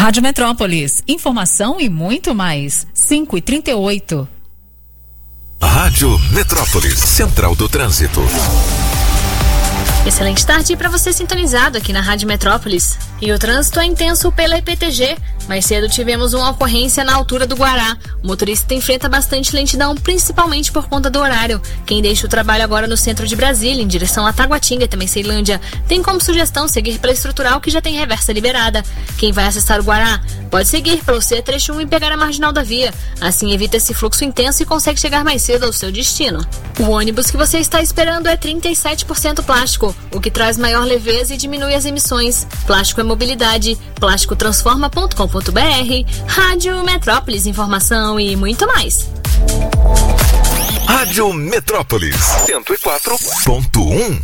Rádio Metrópolis, informação e muito mais. 5h38. Rádio Metrópolis, Central do Trânsito. Excelente tarde para você sintonizado aqui na Rádio Metrópolis. E o trânsito é intenso pela EPTG. Mais cedo tivemos uma ocorrência na altura do Guará. O motorista enfrenta bastante lentidão, principalmente por conta do horário. Quem deixa o trabalho agora no centro de Brasília, em direção a Taguatinga e também Ceilândia, tem como sugestão seguir pela estrutural que já tem reversa liberada. Quem vai acessar o Guará pode seguir pelo C-trecho 1 e pegar a marginal da via. Assim evita esse fluxo intenso e consegue chegar mais cedo ao seu destino. O ônibus que você está esperando é 37% plástico, o que traz maior leveza e diminui as emissões. Plástico é mobilidade. Plásticotransforma.com.br. Rádio Metrópolis, informação e muito mais. Rádio Metrópolis 104.1.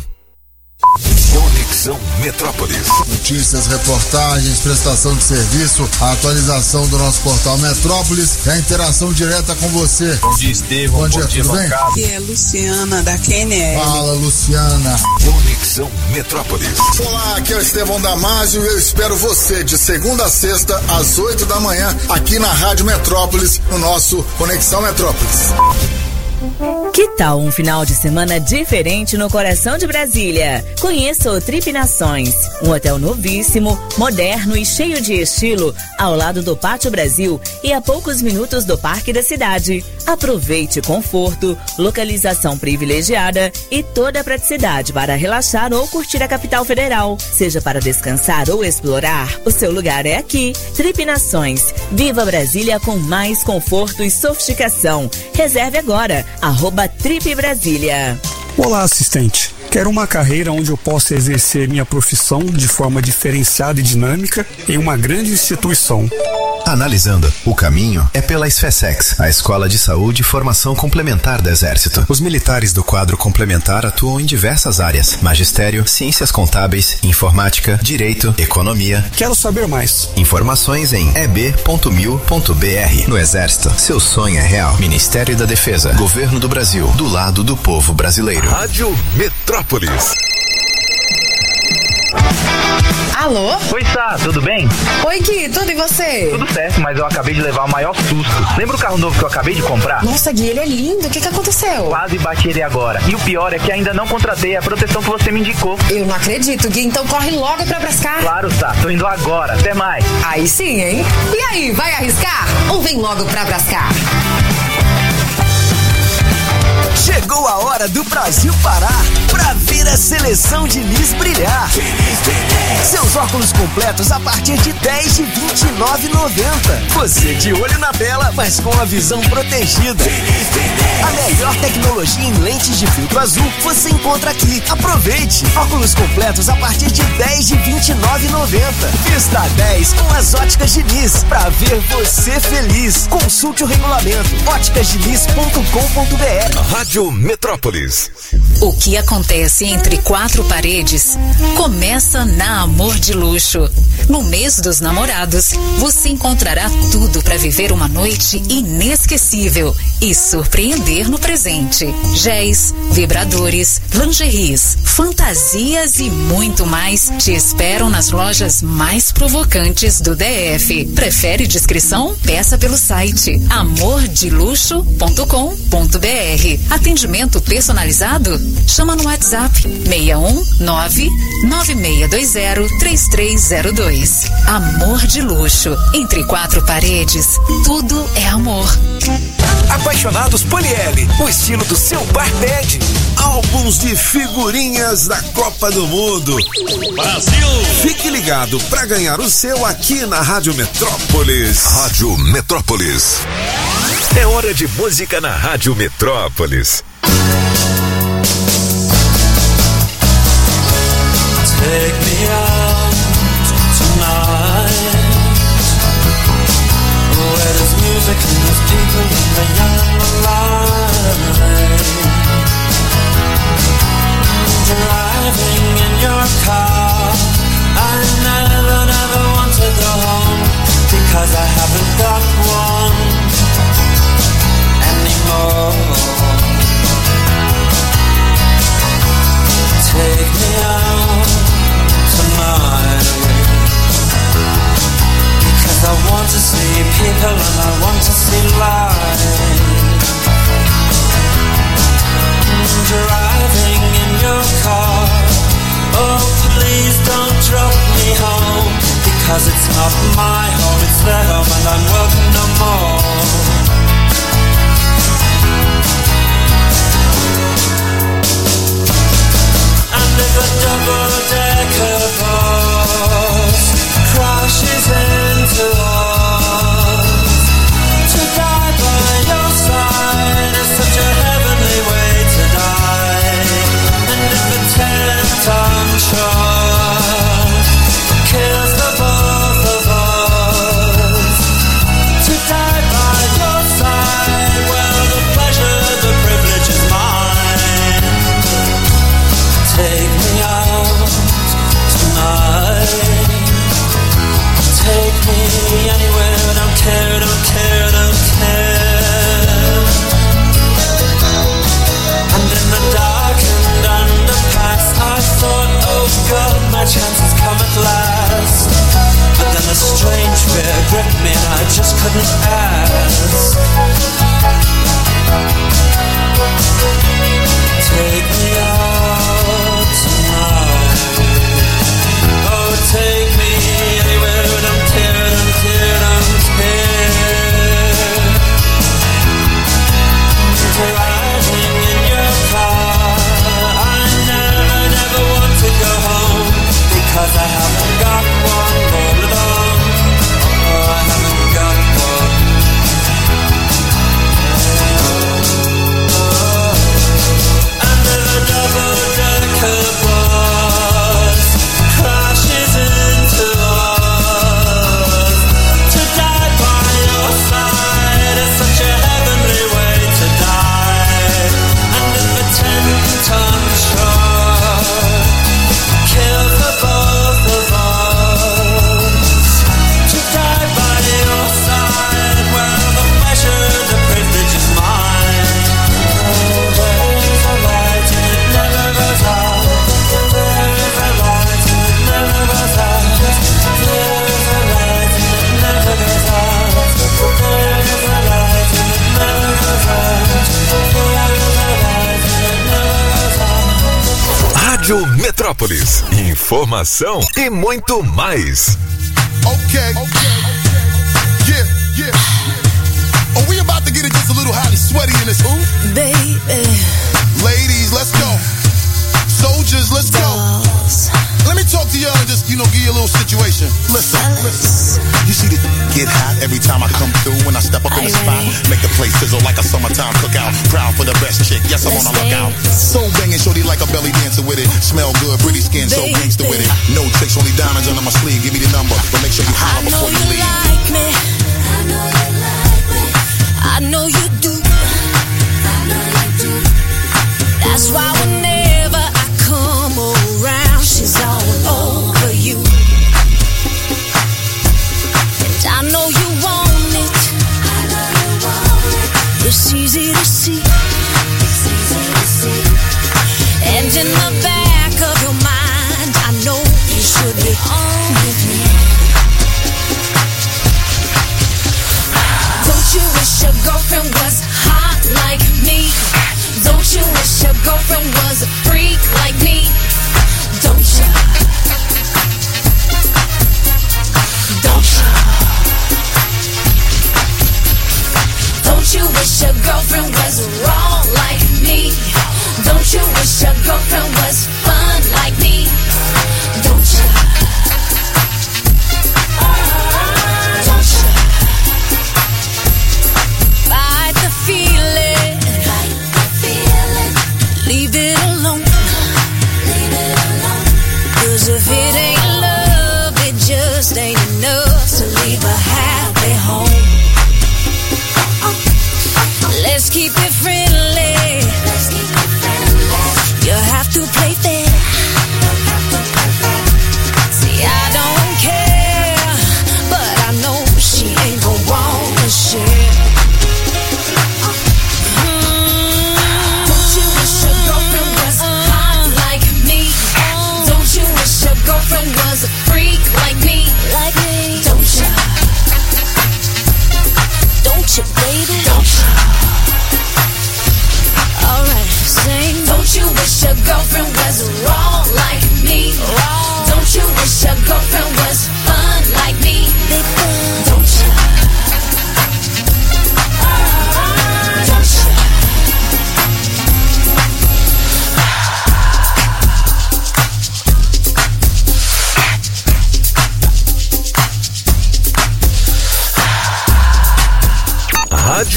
Conexão Metrópolis. Notícias, reportagens, prestação de serviço, a atualização do nosso portal Metrópolis e a interação direta com você. Bom dia, Estevão. Bom dia, tudo bem? Aqui é Luciana, da QNL. Fala, Luciana. Conexão Metrópolis. Olá, aqui é o Estevão Damásio e eu espero você de segunda a sexta às 8 da manhã aqui na Rádio Metrópolis, no nosso Conexão Metrópolis. Que tal um final de semana diferente no coração de Brasília? Conheça o Trip Nações, um hotel novíssimo, moderno e cheio de estilo, ao lado do Pátio Brasil e a poucos minutos do Parque da Cidade. Aproveite conforto, localização privilegiada e toda a praticidade para relaxar ou curtir a capital federal. Seja para descansar ou explorar, o seu lugar é aqui. Trip Nações. Viva Brasília com mais conforto e sofisticação. Reserve agora. @Trip Brasília. Olá, assistente. Quero uma carreira onde eu possa exercer minha profissão de forma diferenciada e dinâmica em uma grande instituição. Analisando, o caminho é pela SFSEX, a Escola de Saúde e Formação Complementar do Exército. Os militares do quadro complementar atuam em diversas áreas: magistério, ciências contábeis, informática, direito, economia. Quero saber mais. Informações em eb.mil.br. No Exército, seu sonho é real. Ministério da Defesa, Governo do Brasil, do lado do povo brasileiro. Rádio Metrópolis. Alô? Oi, Sá, tudo bem? Oi, Gui, tudo e você? Tudo certo, mas eu acabei de levar o maior susto. Lembra o carro novo que eu acabei de comprar? Nossa, Gui, ele é lindo. O que aconteceu? Quase bati ele agora. E o pior é que ainda não contratei a proteção que você me indicou. Eu não acredito, Gui. Então corre logo pra Brascar. Claro, Sá. Tô indo agora. Até mais. Aí sim, hein? E aí, vai arriscar? Ou vem logo pra Brascar? Chegou a hora do Brasil parar pra ver a seleção Diniz brilhar. Seus óculos completos a partir de R$10 de R$29,90. Você de olho na tela, mas com a visão protegida. A melhor tecnologia em lentes de filtro azul você encontra aqui. Aproveite! Óculos completos a partir de R$10 de R$29,90. Vista 10 com as óticas Diniz pra ver você feliz. Consulte o regulamento óticasdiniz.com.br. Rádio Metrópolis. O que acontece entre quatro paredes começa na Amor de Luxo. No mês dos namorados, você encontrará tudo para viver uma noite inesquecível e surpreender no presente. Géis, vibradores, lingeries, fantasias e muito mais te esperam nas lojas mais provocantes do DF. Prefere descrição? Peça pelo site amordeluxo.com.br. Atendimento personalizado? Chama no WhatsApp 61996203302. Amor de Luxo. Entre quatro paredes, tudo é amor. Apaixonados Poliele, o estilo do seu par pede. Álbuns de figurinhas da Copa do Mundo. Brasil! Fique ligado para ganhar o seu aqui na Rádio Metrópolis. Rádio Metrópolis. É hora de música na Rádio Metrópolis. Take me out tonight, where there's music and there's people in the young light. Driving in your car, I never want to go home, because I haven't got one anymore. Take me out tonight, because Because it's not my home, it's their home, and I'm welcome no more. And if a double-decker bus crashes into us, to die by your side is such a heavenly way to die. And if a 10-ton truck kills the both of us, to die by your side, well, the pleasure, the privilege is mine. Take me out tonight. Take me anywhere, don't care, don't care, don't care. And in the darkened underpass I thought, oh God, my chance has come at last. But then a strange fear gripped me and I just couldn't ask. Take me out tonight. Oh, take me anywhere, don't care, don't care, don't care. Driving in your car, I never want to go home, because I haven't got one all alone. Oh, I haven't got one. And if a double-decker bus crashes into us, to die by your side is such a heavenly way to die. And if a 10-ton truck kills the both of us, to die by your side, well, the pleasure, the privilege is mine. Oh, there is a light and it never goes out. There is a light and it never goes out. There is a light and it never goes out. There is a light and it never goes out. There is a light and it never goes out. Rádio Metrópolis. Informação e muito mais. Okay. Yeah. Oh, we about to get it just a little hot and sweaty in this hoop. Baby. Ladies, let's go. Soldiers, let's go. Let me talk to y'all and just, give you a little situation. Listen. You see the get hot every time I come through when I step up in the spot. Make the place sizzle like a summertime cookout. Proud for the best chick, yes, I'm on the lookout. So banging, shorty like a belly dancer with it. Smell good, pretty skin, so gangster with it. No tricks, only diamonds under my sleeve. Give me the number, but make sure you holler before you leave. Like me. I know you like me. I know you do. I know you do. That's why whenever I come around, she's all over you. And I know you want it. I know you want it. It's easy to see. It's easy to see. And in the back of your mind, I know you should be on with me. Don't you wish your girlfriend was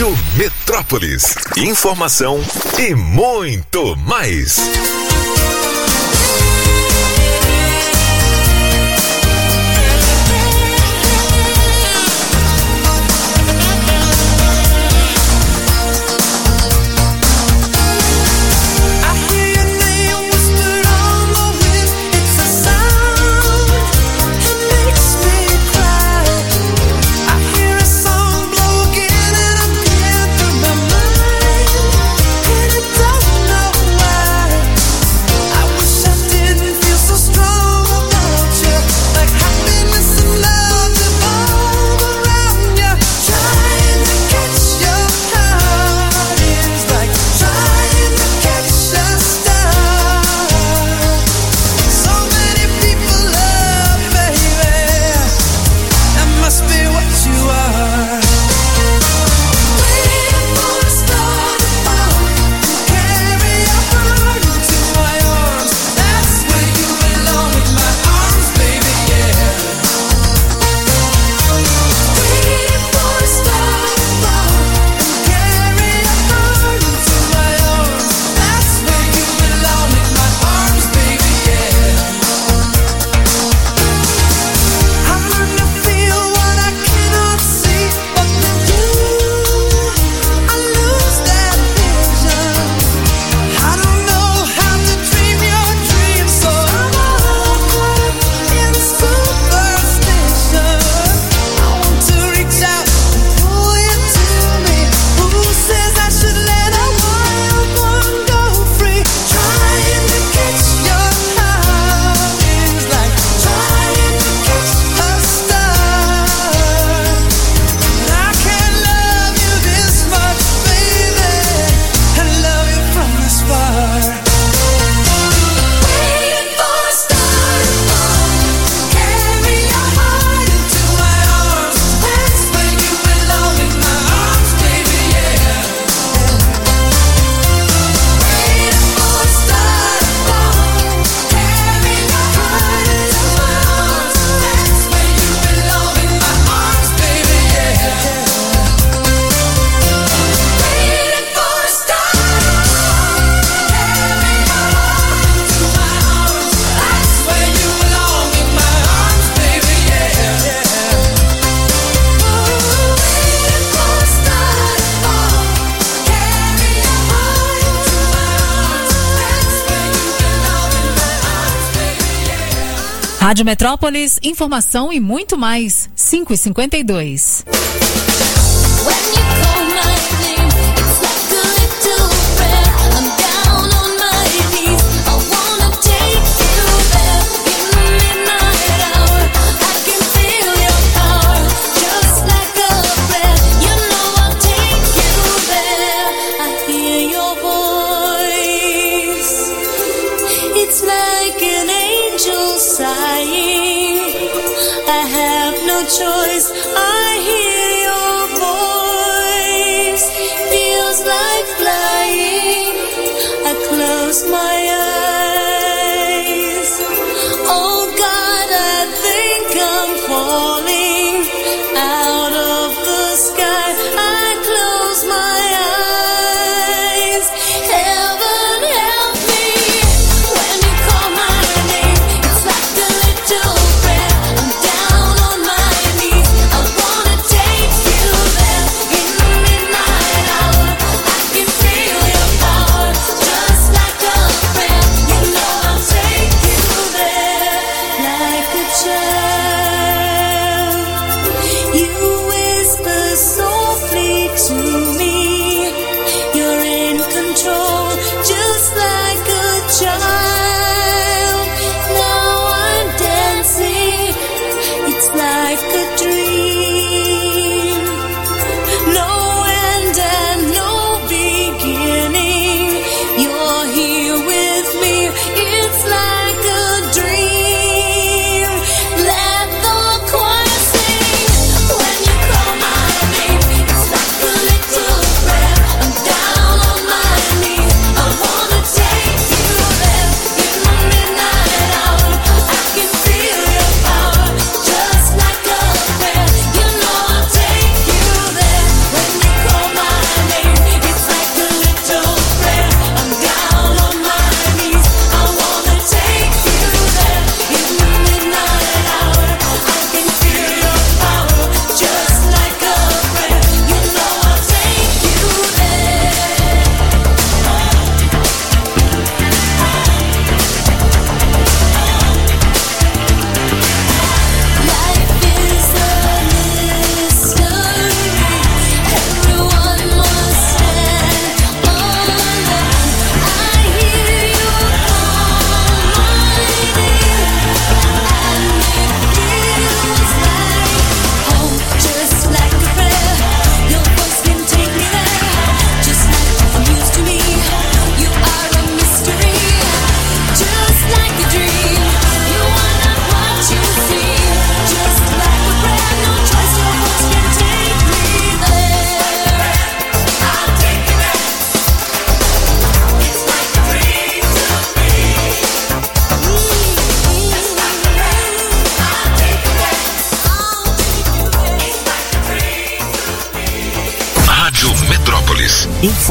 Rádio Metrópolis. Informação e muito mais. Rádio Metrópolis, informação e muito mais. 5h52. Choice, I hear your voice, feels like flying, I close my eyes, oh God, I think I'm falling out of the sky, I close my eyes, heaven help me, when you call my name, it's like a little prayer, I'm down on my just like a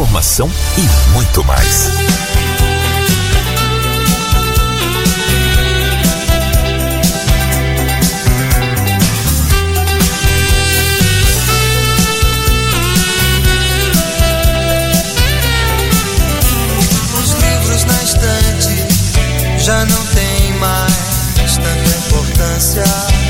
informação e muito mais. Já não tem mais tanta importância.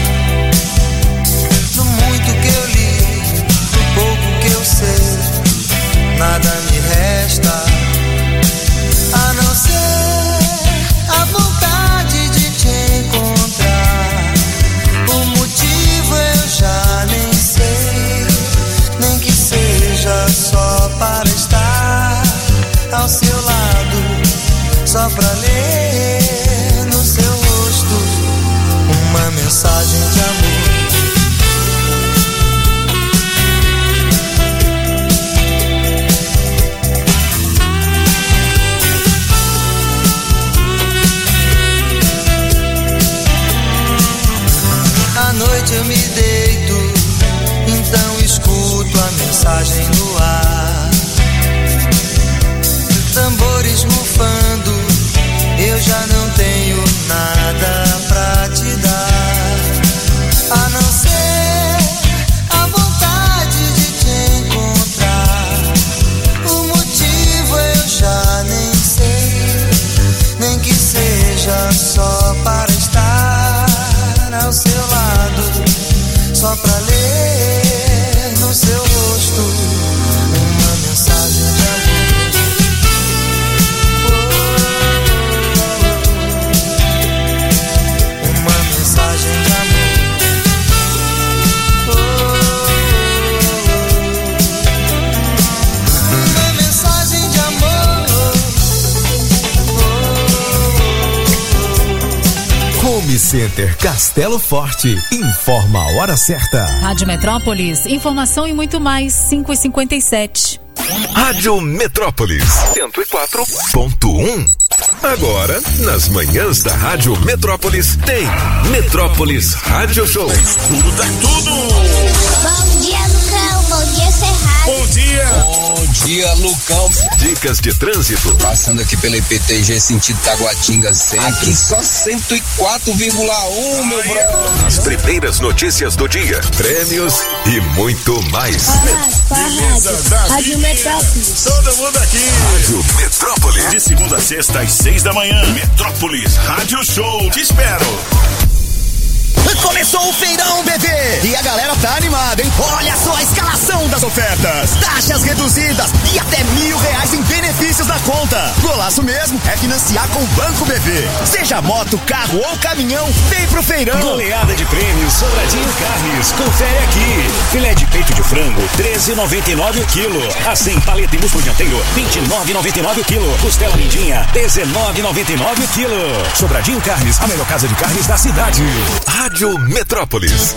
Do muito que eu li, do pouco que eu sei, nada me resta a não ser a vontade de te encontrar. O motivo eu já nem sei, nem que seja só para estar ao seu lado, só pra ler no seu rosto uma mensagem de amor. À noite eu me deito, então escuto a mensagem no ar. Tambores mufando, eu já não tenho nada pra te dar, a não ser a vontade de te encontrar. O motivo eu já nem sei, nem que seja só para estar ao seu lado, só pra ler no seu rosto uma mensagem de amor. Home Center Castelo Forte informa a hora certa. Rádio Metrópolis, informação e muito mais, 5h57. Rádio Metrópolis 104.1. Agora, nas manhãs da Rádio Metrópolis, tem Metrópolis Rádio Show. Tudo dá tudo. Bom dia, Lucão. Bom dia, Cerrado. Bom dia. Bom dia, Lucão. Dicas de trânsito. Passando aqui pela IPTG, sentido Taguatinga sempre. Aqui só 104,1, meu brother. As primeiras notícias do dia, prêmios e muito mais. Rádio Metrópolis. Todo mundo aqui. Rádio Metrópolis. De segunda a sexta às 6 da manhã. Metrópolis Rádio Show. Te espero. Começou o feirão, bebê! E a galera tá animada, hein? Olha só a escalação das ofertas! Taxas reduzidas e até R$1.000 em benefícios na conta. Golaço mesmo é financiar com o Banco BV. Seja moto, carro ou caminhão, vem pro feirão. Goleada de prêmios Sobradinho Carnes. Confere aqui. Filé de peito de frango, R$13,99 o quilo. Assim, paleta e músculo dianteiro, R$29,99 o quilo. Costela lindinha, R$19,99 o quilo. Sobradinho Carnes, a melhor casa de carnes da cidade. Rádio Metrópolis.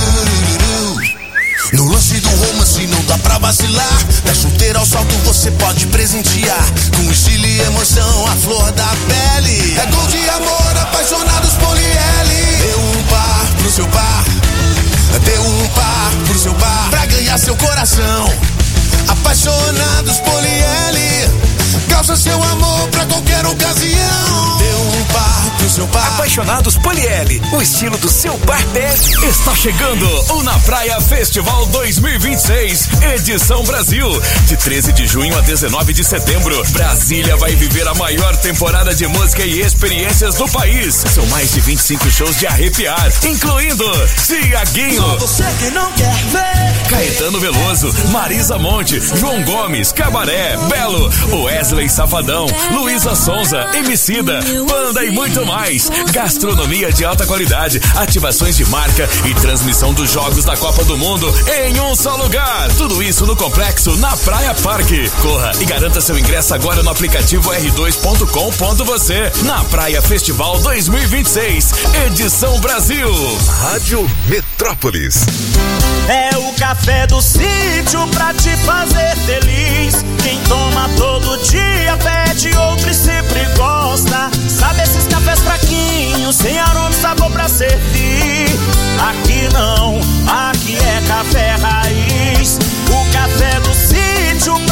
No lance do romance não dá pra vacilar. Da chuteira ao salto você pode presentear. Com estilo e emoção, a flor da pele. É gol de amor, apaixonados Poliele. Deu um par pro seu par. Deu um par pro seu par. Pra ganhar seu coração. Apaixonados Poliele. Calça seu amor pra qualquer ocasião. Deu um par pro seu par. Apaixonados Poliele, o estilo do seu par pede. Está chegando o Na Praia Festival 2026, edição Brasil. De 13 de junho a 19 de setembro, Brasília vai viver a maior temporada de música e experiências do país. São mais de 25 shows de arrepiar, incluindo Tiaguinho, Só você que não quer ver. Caetano Veloso, Marisa Monte, João Gomes, Cabaré, Belo, Wesley Safadão, Luísa Sonza, Emicida, Panda e muito mais. Gastronomia de alta qualidade, ativações de marca e transmissão dos jogos da Copa do Mundo em um só lugar. Tudo isso no complexo Na Praia Parque. Corra e garanta seu ingresso agora no aplicativo r2.com.você. Na Praia Festival 2026, edição Brasil. Rádio Metrópolis. É o café do sítio pra te fazer feliz. Quem toma todo dia pede outro e sempre gosta. Sabe esses cafés fraquinhos, sem aroma e sabor pra servir? Aqui não, aqui é café raiz. O café do sítio pra te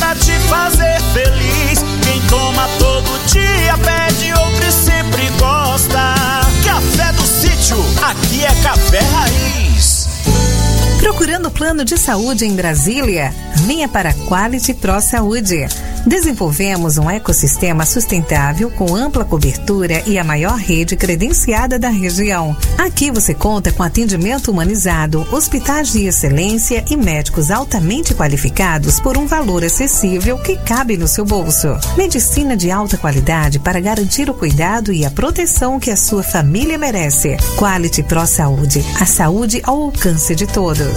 fazer feliz. Quem toma todo dia pede outro e sempre gosta. Café do Sítio, aqui é café raiz. Procurando plano de saúde em Brasília? Venha para a Quality Pro Saúde. Desenvolvemos um ecossistema sustentável com ampla cobertura e a maior rede credenciada da região. Aqui você conta com atendimento humanizado, hospitais de excelência e médicos altamente qualificados por um valor acessível que cabe no seu bolso. Medicina de alta qualidade para garantir o cuidado e a proteção que a sua família merece. Quality Pro Saúde, a saúde ao alcance de todos.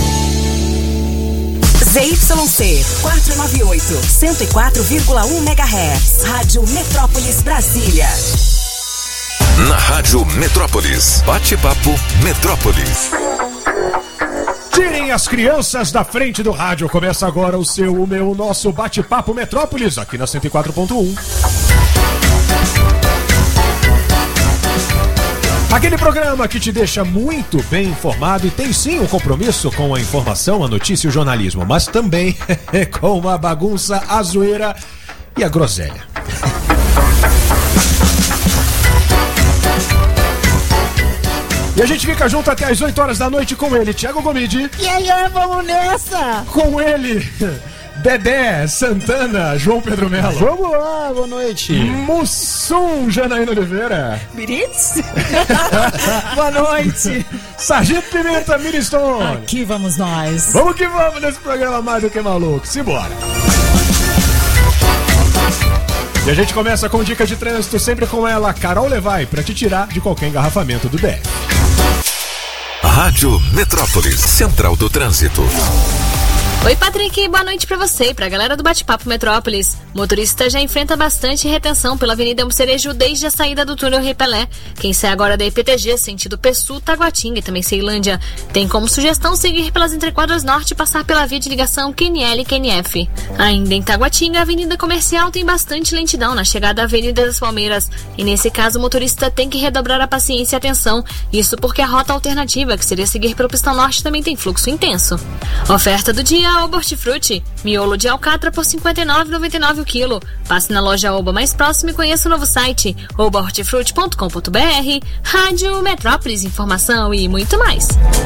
ZYC 498, 104,1 MHz. Rádio Metrópolis Brasília. Na Rádio Metrópolis, bate-papo Metrópolis. Tirem as crianças da frente do rádio. Começa agora o seu, o meu, o nosso bate-papo Metrópolis, aqui na 104.1. Aquele programa que te deixa muito bem informado e tem sim um compromisso com a informação, a notícia e o jornalismo, mas também com uma bagunça, a zoeira e a groselha. E a gente fica junto até as 8 horas da noite com ele, Thiago Gomide. E aí, vamos nessa! Com ele, Dedé Santana, João Pedro Melo. Vamos lá, boa noite. Mussum, Janaína Oliveira. Biritz? Boa noite. Sargento Pimenta, Miriston. Aqui vamos nós. Vamos que vamos nesse programa mais do que maluco. Simbora. E a gente começa com dicas de trânsito, sempre com ela, Carol Levai, pra te tirar de qualquer engarrafamento do DF. Rádio Metrópolis, Central do Trânsito. Oi, Patrick, boa noite pra você e pra galera do Bate-Papo Metrópolis. O motorista já enfrenta bastante retenção pela Avenida Cerejo desde a saída do túnel Rei Pelé. Quem sai agora da IPTG, sentido Pessu, Taguatinga e também Ceilândia, tem como sugestão seguir pelas entrequadras norte e passar pela via de ligação QNL e QNF. Ainda em Taguatinga, a Avenida Comercial tem bastante lentidão na chegada à Avenida das Palmeiras. E nesse caso, o motorista tem que redobrar a paciência e atenção. Isso porque a rota alternativa, que seria seguir pelo Pistão Norte, também tem fluxo intenso. Oferta do dia: Oba Hortifruti, miolo de alcatra por R$ 59,99 o quilo. Passe na loja Oba mais próxima e conheça o novo site obahortifruti.com.br. Rádio Metrópolis, informação e muito mais.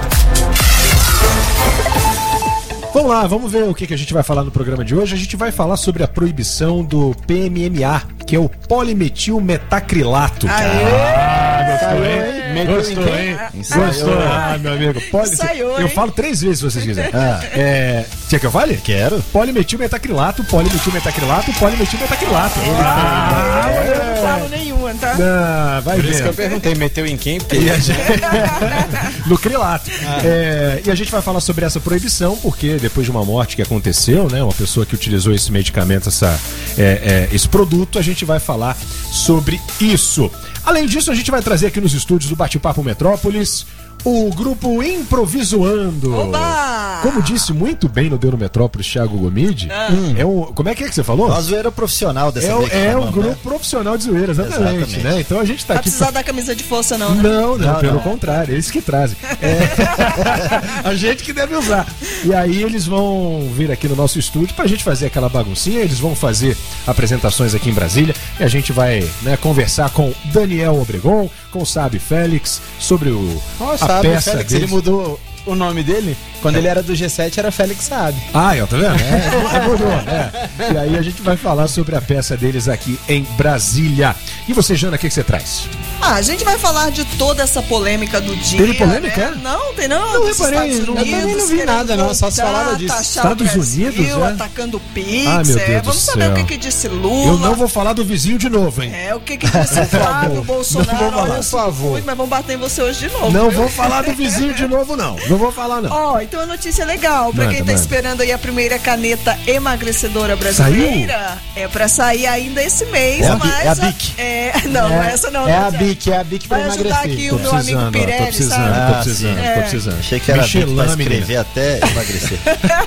Vamos lá, vamos ver o que a gente vai falar no programa de hoje. A gente vai falar sobre a proibição do PMMA, que é o polimetilmetacrilato. Gostou, hein? Gostou, hein? Gostou. Ah, meu amigo. Eu falo 3 vezes se vocês quiserem. Quer que eu fale? Quero. Polimetilmetacrilato, polimetilmetacrilato, polimetilmetacrilato. Eu não falo nenhuma, tá? Não, vai ver. Por isso que eu perguntei, meteu em quem? Porque... no crilato. E a gente vai falar sobre essa proibição, porque depois de uma morte que aconteceu, né? Uma pessoa que utilizou esse medicamento, esse produto, a gente vai falar sobre isso. Além disso, a gente vai trazer aqui nos estúdios do Bate-Papo Metrópolis o grupo Improvisoando. Oba! Como disse muito bem no Deu no Metrópolis, Thiago Gomide, como é que você falou? Uma zoeira profissional dessa vez. É um grupo profissional de zoeira, exatamente. Né? Então a gente tá aqui. Não precisa dar camisa de força, não, né? Não, pelo contrário, eles que trazem. A gente que deve usar. E aí eles vão vir aqui no nosso estúdio pra gente fazer aquela baguncinha, eles vão fazer apresentações aqui em Brasília e a gente vai, né, conversar com Daniel Obregon, com o Sabe Félix sobre a peça Félix, deles. ele mudou o nome dele. Quando ele era do G7 era Félix Saab. Tá vendo? Mudou. E aí a gente vai falar sobre a peça deles aqui em Brasília. E você, Jana, o que você traz? A gente vai falar de toda essa polêmica do dia. Teve polêmica? Né? Não, tem não. Não reparei, eu também não vi nada, não. Só se falava disso. Estados Unidos, atacando o Pix. Meu Deus vamos saber o que disse Lula. Eu não vou falar do vizinho de novo, hein? O que disse Flávio Bolsonaro. Não vou falar, por favor. Mas vamos bater em você hoje de novo. Não vou falar do vizinho de novo, não. Não vou falar, não. Então a notícia é legal. Pra quem tá esperando aí a primeira caneta emagrecedora brasileira, é pra sair ainda esse mês. É a Bic. Não, essa não. É a Bic. Bic, é a Bic pra Vai ajudar emagrecer. aqui o meu amigo Pirelli, tô precisando. Achei que era Bic pra Michelin, escrever até emagrecer.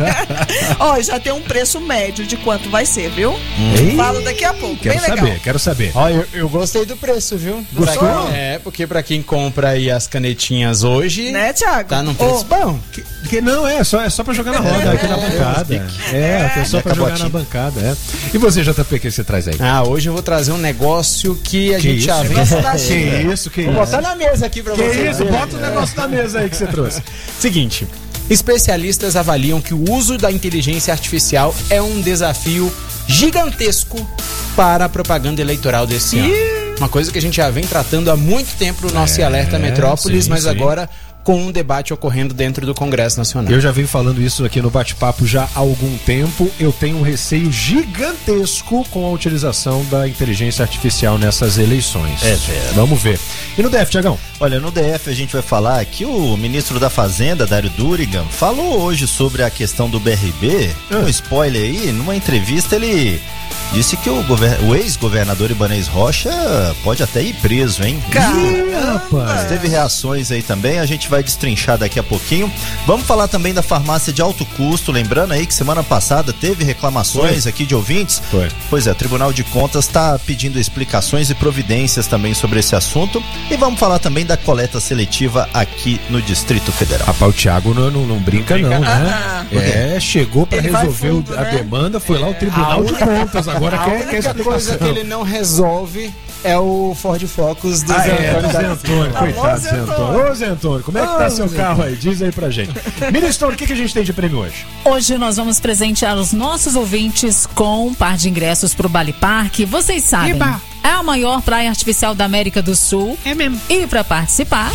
Ó, já tem um preço médio de quanto vai ser, viu? Falo daqui a pouco, bem legal. Quero saber. Ó, eu gostei do preço, viu? Gostou? Porque pra quem compra aí as canetinhas hoje, né, Thiago? tá num preço bom. Que não, é só pra jogar na roda aqui na bancada. É só pra jogar na bancada, E você, JP, o que você traz aí? Hoje eu vou trazer um negócio que a gente já vem... Que Vou botar na mesa aqui pra você. Que isso? Bota o negócio na mesa aí que você trouxe. Seguinte, especialistas avaliam que o uso da inteligência artificial é um desafio gigantesco para a propaganda eleitoral desse ano. Uma coisa que a gente já vem tratando há muito tempo no nosso Alerta Metrópolis, mas agora com um debate ocorrendo dentro do Congresso Nacional. Eu já venho falando isso aqui no bate-papo já há algum tempo. Eu tenho um receio gigantesco com a utilização da inteligência artificial nessas eleições. Vamos ver. E no DF, Tiagão? Olha, no DF a gente vai falar que o ministro da Fazenda, Dário Durigan, falou hoje sobre a questão do BRB. Um spoiler aí, numa entrevista ele disse que o ex-governador Ibanez Rocha pode até ir preso, hein? Rapaz! Teve reações aí também, a gente vai destrinchar daqui a pouquinho. Vamos falar também da farmácia de alto custo, lembrando aí que semana passada teve reclamações aqui de ouvintes. Pois é, o Tribunal de Contas está pedindo explicações e providências também sobre esse assunto. E vamos falar também da coleta seletiva aqui no Distrito Federal. Rapaz, o Thiago não brinca não, né? Chegou para resolver a demanda, foi lá o Tribunal de Contas, agora quer explicação. Coisa que ele não resolve é o Ford Focus do Zé Antônio. Coitado do Zé Antônio. Ô, Zé Antônio, como é que tá seu carro aí? Diz aí pra gente. Ministro, o que a gente tem de prêmio hoje? Hoje nós vamos presentear os nossos ouvintes com um par de ingressos pro Bali Park. Vocês sabem, é a maior praia artificial da América do Sul. É mesmo. E pra participar...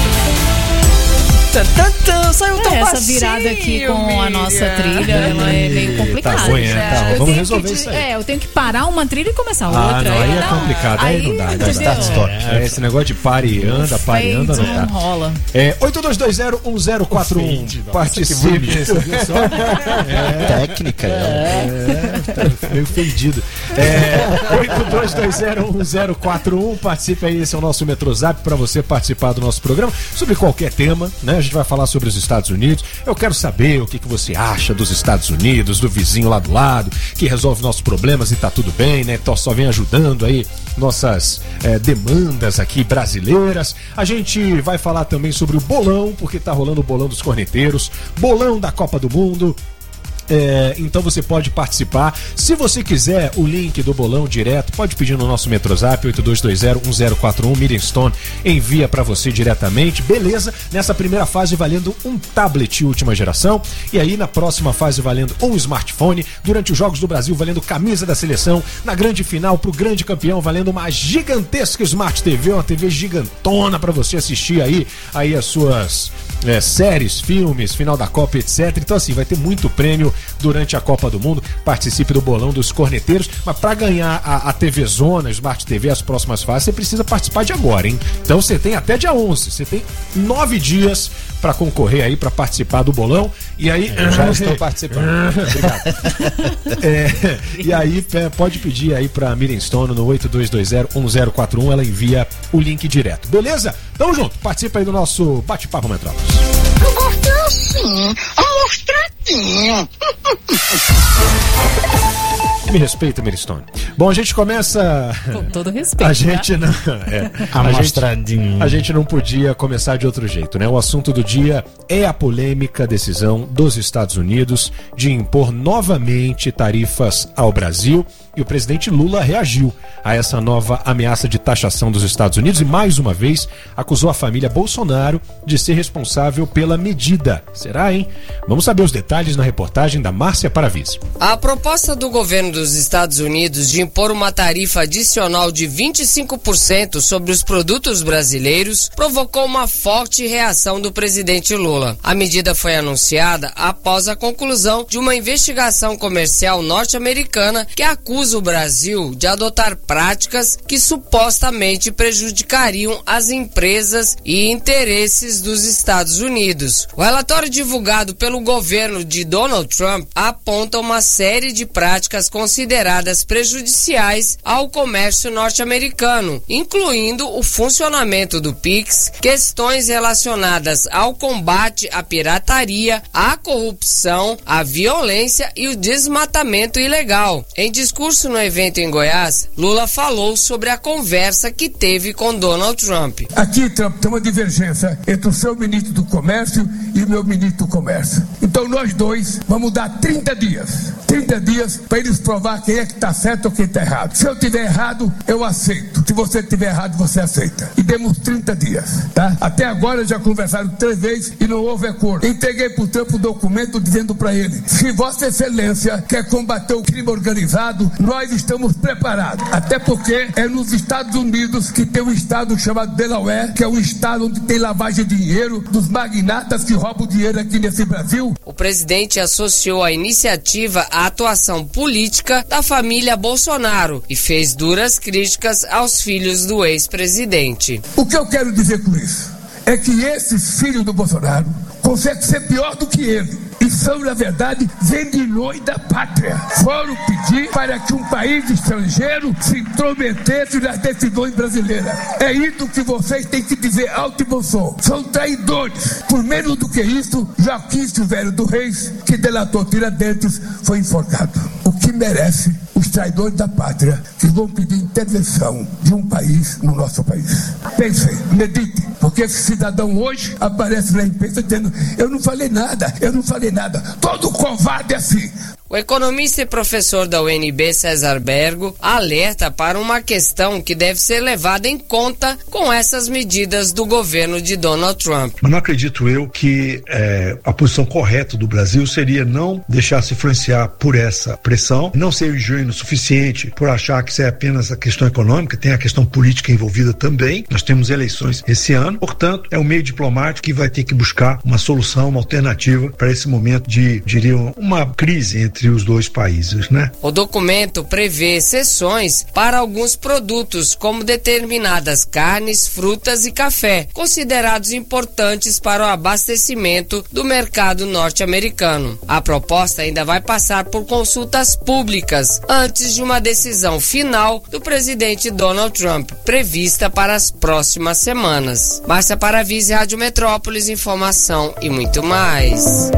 Saiu tão essa virada aqui com a nossa trilha, ela é meio complicada. Tá ruim, vamos resolver isso aí. Eu tenho que parar uma trilha e começar outra. Não, aí é complicado, aí não dá. Esse negócio de pare e anda, não dá. Não rola. 82201041. Participe. Técnica. Tá meio fedido. 82201041. Participe aí, esse é o nosso Metrozap para você participar do nosso programa sobre qualquer tema, né? A gente vai falar sobre os Estados Unidos. Eu quero saber o que você acha dos Estados Unidos, do vizinho lá do lado, que resolve nossos problemas e tá tudo bem, né? Então só vem ajudando aí nossas demandas aqui brasileiras. A gente vai falar também sobre o bolão, porque tá rolando o bolão dos corneteiros, bolão da Copa do Mundo. Então você pode participar. Se você quiser o link do bolão direto, pode pedir no nosso Metrozap 82201041. Miriam Stone envia para você diretamente. Beleza? Nessa primeira fase valendo um tablet última geração, e aí na próxima fase valendo um smartphone. Durante os Jogos do Brasil valendo camisa da seleção. Na grande final pro grande campeão valendo uma gigantesca Smart TV, uma TV gigantona para você assistir aí as suas séries, filmes, final da Copa, etc. Então assim, vai ter muito prêmio durante a Copa do Mundo. Participe do bolão dos corneteiros, mas para ganhar a TV Zona, Smart TV, as próximas fases, você precisa participar de agora, hein? Então você tem até dia 11, você tem 9 dias para concorrer aí, para participar do bolão. E aí eu já estou participando. Obrigado. E aí pode pedir aí para Miriam Stone no 82201041, ela envia o link direto. Beleza? Tamo junto, participa aí do nosso Bate-Papo Metrópolis. Eu gostei assim, amostradinho. Me respeita, Miristone. Bom, a gente começa... Com todo respeito. A gente não... Amostradinho. A gente não podia começar de outro jeito, né? O assunto do dia é a polêmica decisão dos Estados Unidos de impor novamente tarifas ao Brasil. E o presidente Lula reagiu a essa nova ameaça de taxação dos Estados Unidos e, mais uma vez, acusou a família Bolsonaro de ser responsável pela medida. Será, hein? Vamos saber os detalhes na reportagem da Márcia Paravise. A proposta do governo dos Estados Unidos de impor uma tarifa adicional de 25% sobre os produtos brasileiros provocou uma forte reação do presidente Lula. A medida foi anunciada após a conclusão de uma investigação comercial norte-americana que acusa acusa o Brasil de adotar práticas que supostamente prejudicariam as empresas e interesses dos Estados Unidos. O relatório divulgado pelo governo de Donald Trump aponta uma série de práticas consideradas prejudiciais ao comércio norte-americano, incluindo o funcionamento do PIX, questões relacionadas ao combate à pirataria, à corrupção, à violência e o desmatamento ilegal. Em discurso no evento em Goiás, Lula falou sobre a conversa que teve com Donald Trump. Aqui, Trump, tem uma divergência entre o seu ministro do Comércio e o meu ministro do Comércio. Então nós dois vamos dar 30 dias. 30 dias para eles provar quem é que está certo ou quem está errado. Se eu tiver errado, eu aceito. Se você tiver errado, você aceita. E demos 30 dias, tá? Até agora já conversaram 3 vezes e não houve acordo. Entreguei pro Trump um documento dizendo para ele: se Vossa Excelência quer combater o crime organizado, nós estamos preparados. Até porque é nos Estados Unidos que tem um estado chamado Delaware, que é um estado onde tem lavagem de dinheiro dos magnatas que roubam dinheiro aqui nesse Brasil. O presidente associou a iniciativa à atuação política da família Bolsonaro e fez duras críticas aos filhos do ex-presidente. O que eu quero dizer com isso é que esses filhos do Bolsonaro conseguem ser pior do que ele. E são, na verdade, vendilhões da pátria. Foram pedir para que um país estrangeiro se intrometesse nas decisões brasileiras. É isso que vocês têm que dizer alto e bom som. São traidores. Por menos do que isso, Joaquim Silvério do Reis, que delatou Tiradentes, foi enforcado. O que merece os traidores da pátria que vão pedir intervenção de um país no nosso país. Pensem, meditem, porque esse cidadão hoje aparece na imprensa dizendo: eu não falei nada. Todo covarde é assim. O economista e professor da UNB, César Bergo, alerta para uma questão que deve ser levada em conta com essas medidas do governo de Donald Trump. Mas não acredito eu que a posição correta do Brasil seria não deixar se influenciar por essa pressão, não ser ingênuo o suficiente por achar que isso é apenas a questão econômica, tem a questão política envolvida também. Nós temos eleições esse ano, portanto, é um meio diplomático que vai ter que buscar uma solução, uma alternativa para esse momento de, diria, uma crise entre os dois países, né? O documento prevê exceções para alguns produtos, como determinadas carnes, frutas e café, considerados importantes para o abastecimento do mercado norte-americano. A proposta ainda vai passar por consultas públicas antes de uma decisão final do presidente Donald Trump, prevista para as próximas semanas. Márcia Paravise, Rádio Metrópolis, informação e muito mais.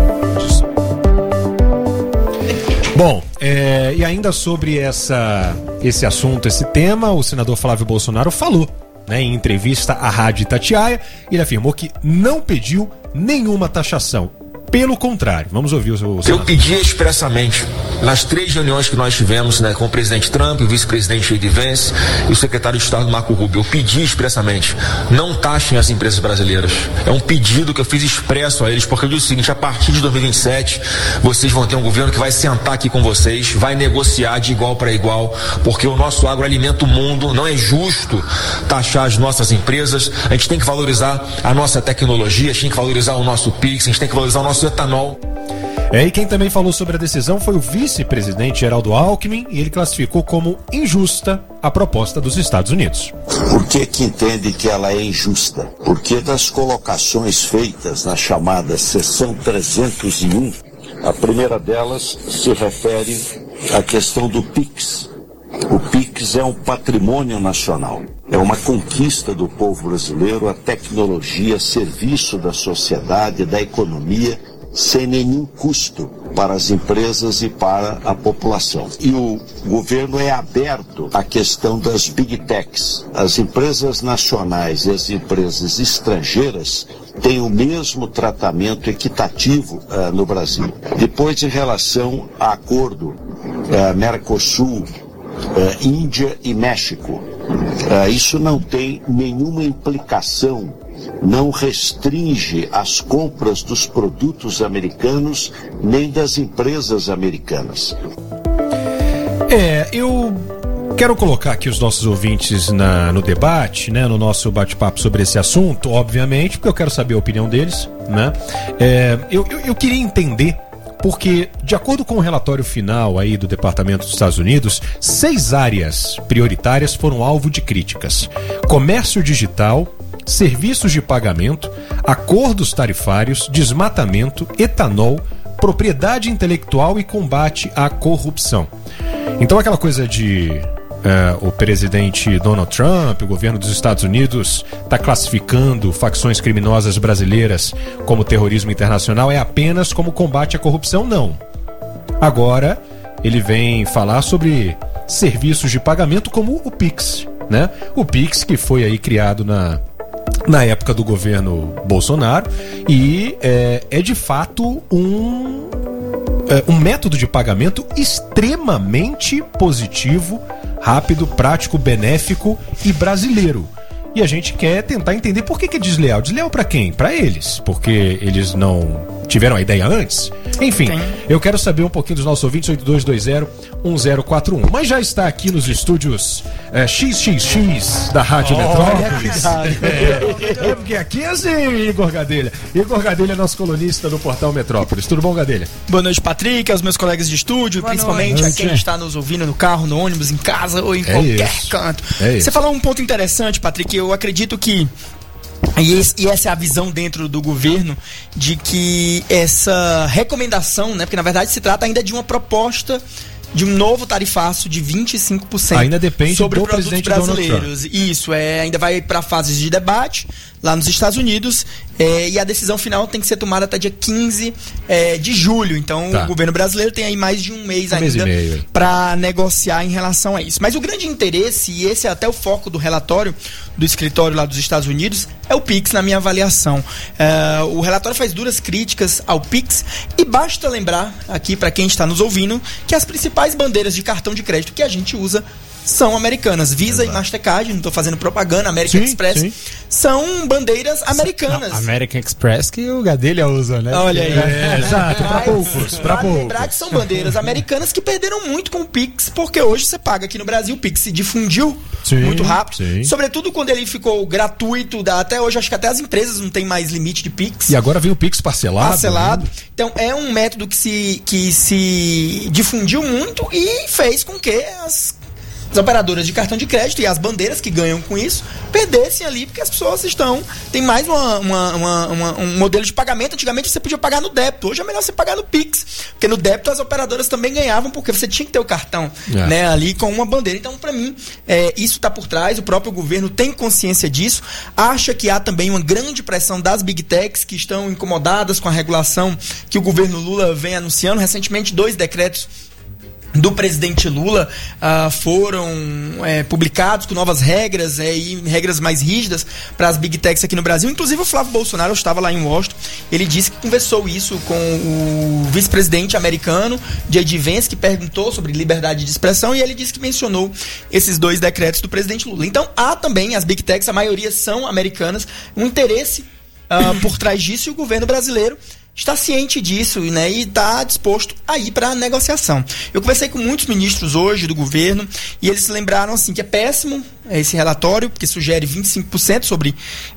Bom, e ainda sobre esse assunto, esse tema, o senador Flávio Bolsonaro falou, né, em entrevista à Rádio Itatiaia. Ele afirmou que não pediu nenhuma taxação. Pelo contrário, vamos ouvir o senador. Eu pedi expressamente, nas 3 reuniões que nós tivemos, né, com o presidente Trump, o vice-presidente J.D. Vance e o secretário de Estado Marco Rubio, eu pedi expressamente: não taxem as empresas brasileiras. É um pedido que eu fiz expresso a eles, porque eu disse o seguinte: a partir de 2027, vocês vão ter um governo que vai sentar aqui com vocês, vai negociar de igual para igual, porque o nosso agro alimenta o mundo, não é justo taxar as nossas empresas. A gente tem que valorizar a nossa tecnologia, a gente tem que valorizar o nosso PIX, a gente tem que valorizar o nosso etanol. E quem também falou sobre a decisão foi o vice-presidente Geraldo Alckmin, e ele classificou como injusta a proposta dos Estados Unidos. Por que entende que ela é injusta? Porque das colocações feitas na chamada seção 301, a primeira delas se refere à questão do PIX. O PIX é um patrimônio nacional, é uma conquista do povo brasileiro, a tecnologia, serviço da sociedade, da economia, sem nenhum custo para as empresas e para a população. E o governo é aberto à questão das Big Techs. As empresas nacionais e as empresas estrangeiras têm o mesmo tratamento equitativo no Brasil. Depois, em relação a acordo Mercosul, Índia e México, isso não tem nenhuma implicação, não restringe as compras dos produtos americanos nem das empresas americanas. Eu quero colocar aqui os nossos ouvintes no debate, né, no nosso bate-papo sobre esse assunto, obviamente, porque eu quero saber a opinião deles, né? Eu queria entender porque, de acordo com o relatório final aí do Departamento dos Estados Unidos, 6 áreas prioritárias foram alvo de críticas: comércio digital, serviços de pagamento, acordos tarifários, desmatamento, etanol, propriedade intelectual e combate à corrupção. Então aquela coisa de o presidente Donald Trump, o governo dos Estados Unidos está classificando facções criminosas brasileiras como terrorismo internacional é apenas como combate à corrupção? Não. Agora ele vem falar sobre serviços de pagamento como o Pix, né? O Pix que foi aí criado na época do governo Bolsonaro e é de fato um método de pagamento extremamente positivo, rápido, prático, benéfico e brasileiro. E a gente quer tentar entender por que é desleal. Desleal pra quem? Pra eles. Porque eles não tiveram a ideia antes? Enfim, eu quero saber um pouquinho dos nossos ouvintes, 8220-1041. Mas já está aqui nos estúdios XXX da Rádio Metrópolis. Porque aqui é assim, Igor Gadelha. Igor Gadelha é nosso colunista do Portal Metrópolis. Tudo bom, Gadelha? Boa noite, Patrick, aos meus colegas de estúdio, principalmente a quem está nos ouvindo no carro, no ônibus, em casa ou em qualquer canto. Você falou um ponto interessante, Patrick, eu acredito que e essa é a visão dentro do governo de que essa recomendação, né, porque na verdade se trata ainda de uma proposta de um novo tarifaço de 25%. Ainda depende sobre do produtos presidente brasileiros. Isso, ainda vai para fases de debate lá nos Estados Unidos e a decisão final tem que ser tomada até dia 15 de julho. Então o governo brasileiro tem aí mais de um mês ainda para negociar em relação a isso. Mas o grande interesse, e esse é até o foco do relatório do escritório lá dos Estados Unidos, é o Pix, na minha avaliação. O relatório faz duras críticas ao Pix e basta lembrar aqui para quem está nos ouvindo que as principais bandeiras de cartão de crédito que a gente usa são americanas. Visa e Mastercard, não estou fazendo propaganda, American Express, são bandeiras americanas. Não, American Express que o Gadelha usa, né? Olha aí. Exato, para poucos. Lembrar que são bandeiras americanas que perderam muito com o Pix, porque hoje você paga aqui no Brasil, o Pix se difundiu muito rápido, sobretudo quando ele ficou gratuito, até hoje acho que até as empresas não tem mais limite de Pix. E agora vem o Pix parcelado. Então é um método que se difundiu muito e fez com que as operadoras de cartão de crédito e as bandeiras que ganham com isso perdessem ali, porque as pessoas tem mais um modelo de pagamento. Antigamente você podia pagar no débito, hoje é melhor você pagar no Pix, porque no débito as operadoras também ganhavam, porque você tinha que ter o cartão né, ali com uma bandeira. Então, para mim, isso está por trás, o próprio governo tem consciência disso, acha que há também uma grande pressão das Big Techs que estão incomodadas com a regulação que o governo Lula vem anunciando. Recentemente, 2 decretos do presidente Lula foram publicados com novas regras e regras mais rígidas para as Big Techs aqui no Brasil. Inclusive o Flávio Bolsonaro, eu estava lá em Washington, ele disse que conversou isso com o vice-presidente americano, J.D. Vance, que perguntou sobre liberdade de expressão, e ele disse que mencionou esses 2 decretos do presidente Lula. Então há também as Big Techs, a maioria são americanas, um interesse por trás disso, e o governo brasileiro está ciente disso, né, e está disposto a ir para a negociação. Eu conversei com muitos ministros hoje do governo e eles se lembraram assim, que é péssimo esse relatório, porque sugere 25% sobre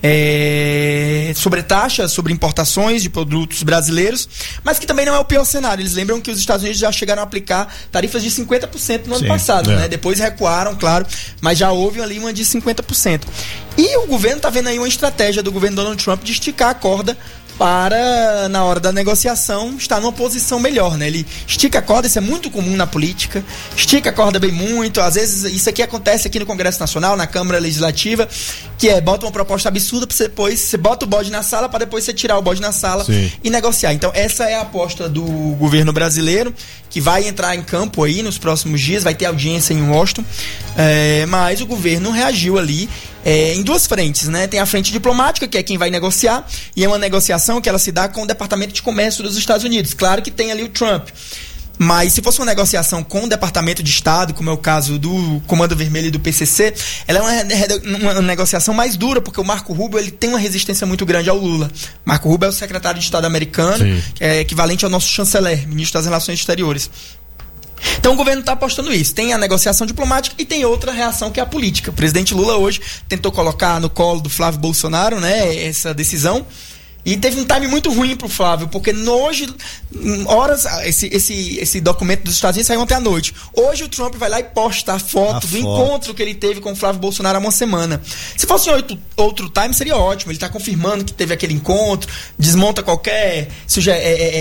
taxas sobre importações de produtos brasileiros, mas que também não é o pior cenário. Eles lembram que os Estados Unidos já chegaram a aplicar tarifas de 50% no ano passado, né? Depois recuaram, claro, mas já houve ali uma de 50%. E o governo está vendo aí uma estratégia do governo Donald Trump de esticar a corda para, na hora da negociação, estar numa posição melhor, né? Ele estica a corda, isso é muito comum na política, estica a corda bem muito, às vezes isso aqui acontece aqui no Congresso Nacional, na Câmara Legislativa, que bota uma proposta absurda, pra depois você bota o bode na sala, para depois você tirar o bode na sala e negociar. Então essa é a aposta do governo brasileiro, que vai entrar em campo aí nos próximos dias, vai ter audiência em Washington, mas o governo reagiu ali em 2 frentes, né? Tem a frente diplomática, que é quem vai negociar, e é uma negociação que ela se dá com o Departamento de Comércio dos Estados Unidos. Claro que tem ali o Trump, mas se fosse uma negociação com o Departamento de Estado, como é o caso do Comando Vermelho e do PCC, ela é uma negociação mais dura, porque o Marco Rubio ele tem uma resistência muito grande ao Lula. Marco Rubio é o secretário de Estado americano, que é equivalente ao nosso chanceler, ministro das Relações Exteriores. Então o governo está apostando isso. Tem a negociação diplomática e tem outra reação, que é a política. O presidente Lula hoje tentou colocar no colo do Flávio Bolsonaro, né, essa decisão. E teve um time muito ruim pro Flávio, porque hoje, horas, esse documento dos Estados Unidos saiu ontem à noite. Hoje o Trump vai lá e posta a foto do encontro que ele teve com o Flávio Bolsonaro há uma semana. Se fosse outro time, seria ótimo. Ele tá confirmando que teve aquele encontro, desmonta qualquer... Isso já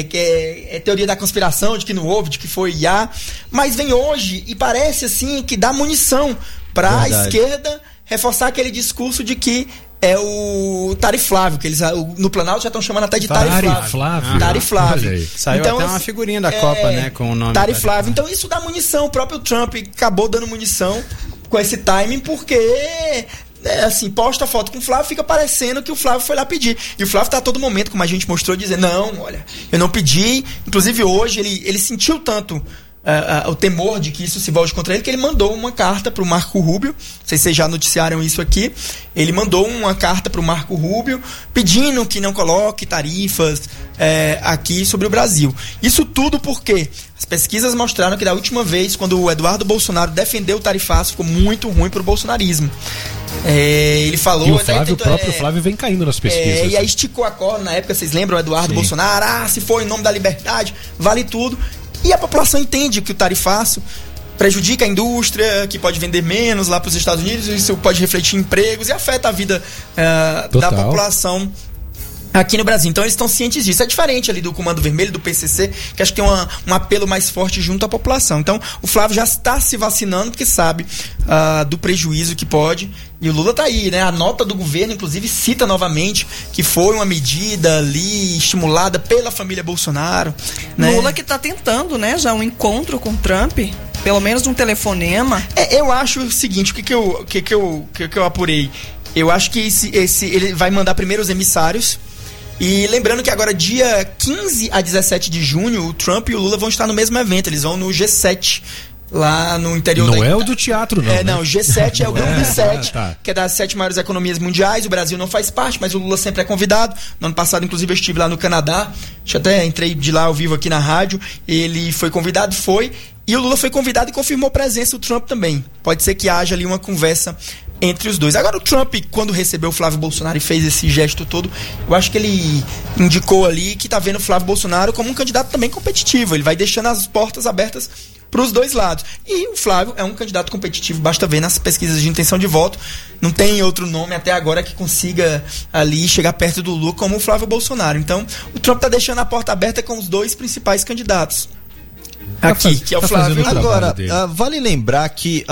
é teoria da conspiração, de que não houve, de que foi IA. Mas vem hoje e parece, assim, que dá munição pra esquerda reforçar aquele discurso de que é o Tariflávio, que eles no Planalto já estão chamando até de Tariflávio. Tariflávio. Saiu então, até uma figurinha da Copa, né, com o nome Tariflávio. Então isso dá munição. O próprio Trump acabou dando munição com esse timing, porque assim, posta a foto com o Flávio, fica parecendo que o Flávio foi lá pedir. E o Flávio tá a todo momento, como a gente mostrou, dizendo, não, olha, eu não pedi. Inclusive hoje ele sentiu tanto o temor de que isso se volte contra ele, que ele mandou uma carta pro Marco Rubio. Não sei se vocês já noticiaram isso aqui. Ele mandou uma carta pro Marco Rubio pedindo que não coloque tarifas aqui sobre o Brasil. Isso tudo porque as pesquisas mostraram que da última vez, quando o Eduardo Bolsonaro defendeu o tarifaço, ficou muito ruim pro bolsonarismo. Ele falou... E o próprio Flávio vem caindo nas pesquisas. E aí esticou a corda na época, vocês lembram, o Eduardo Bolsonaro, se for em nome da liberdade, vale tudo. E a população entende que o tarifaço prejudica a indústria, que pode vender menos lá para os Estados Unidos, isso pode refletir em empregos e afeta a vida da população aqui no Brasil. Então eles estão cientes disso. É diferente ali do Comando Vermelho, do PCC, que acho que tem um apelo mais forte junto à população. Então o Flávio já está se vacinando porque sabe do prejuízo que pode. E o Lula tá aí, né? A nota do governo, inclusive, cita novamente que foi uma medida ali estimulada pela família Bolsonaro, né? Lula que tá tentando, né? Já um encontro com Trump, pelo menos um telefonema. Eu acho o seguinte, o que eu apurei? Eu acho que ele vai mandar primeiro os emissários. E lembrando que agora, dia 15 a 17 de junho, o Trump e o Lula vão estar no mesmo evento. Eles vão no G7, lá no interior Não é o do teatro, não. Não, o G7 é o grupo de 7, que é das 7 maiores economias mundiais. O Brasil não faz parte, mas o Lula sempre é convidado. No ano passado, inclusive, eu estive lá no Canadá. Até entrei de lá ao vivo aqui na rádio. Ele foi convidado, e o Lula foi convidado e confirmou presença do Trump também. Pode ser que haja ali uma conversa entre os dois. Agora o Trump, quando recebeu o Flávio Bolsonaro e fez esse gesto todo, eu acho que ele indicou ali que tá vendo o Flávio Bolsonaro como um candidato também competitivo. Ele vai deixando as portas abertas para os dois lados. E o Flávio é um candidato competitivo, basta ver nas pesquisas de intenção de voto. Não tem outro nome até agora que consiga ali chegar perto do Lula como o Flávio Bolsonaro. Então, o Trump tá deixando a porta aberta com os dois principais candidatos. Aqui, que é o Flávio. Agora, vale lembrar que